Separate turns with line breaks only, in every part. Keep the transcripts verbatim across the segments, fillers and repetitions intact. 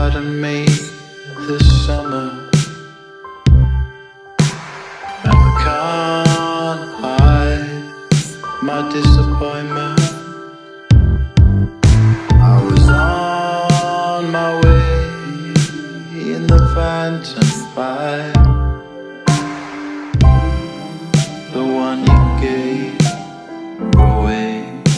part of me this summer, and I can't hide my disappointment. I was on my way in the Phantom Five, the one you gave away.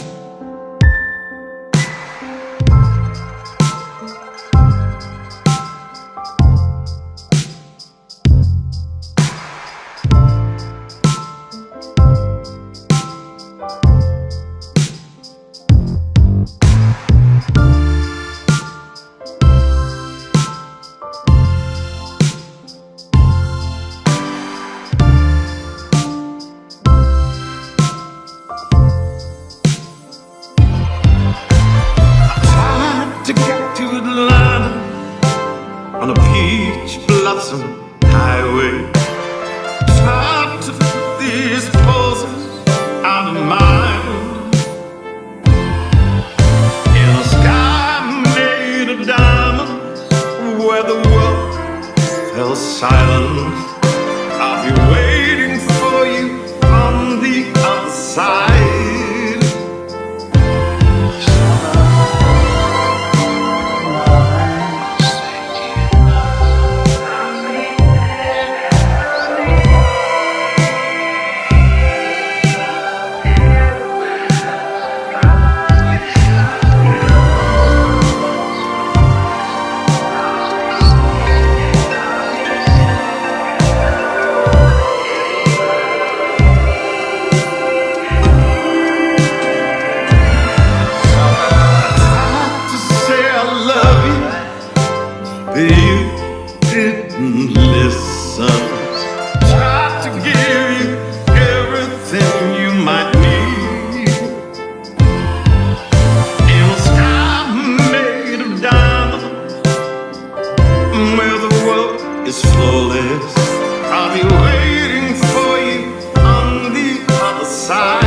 To get to Atlanta on a peach blossom highway, tried to put these poses out of mind in a sky made of diamonds where the world fell silent. I'll be waiting for you on the other side. You didn't listen. Tried to give you everything you might need in a sky made of diamonds where the world is flawless. I'll be waiting for you on the other side.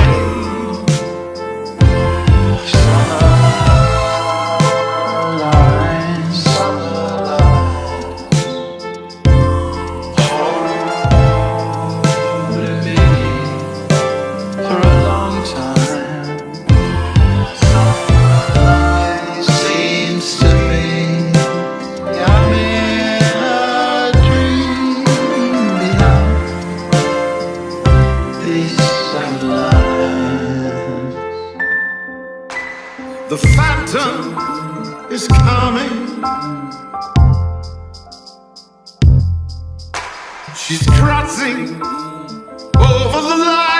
The Phantom is coming. She's crossing over the line.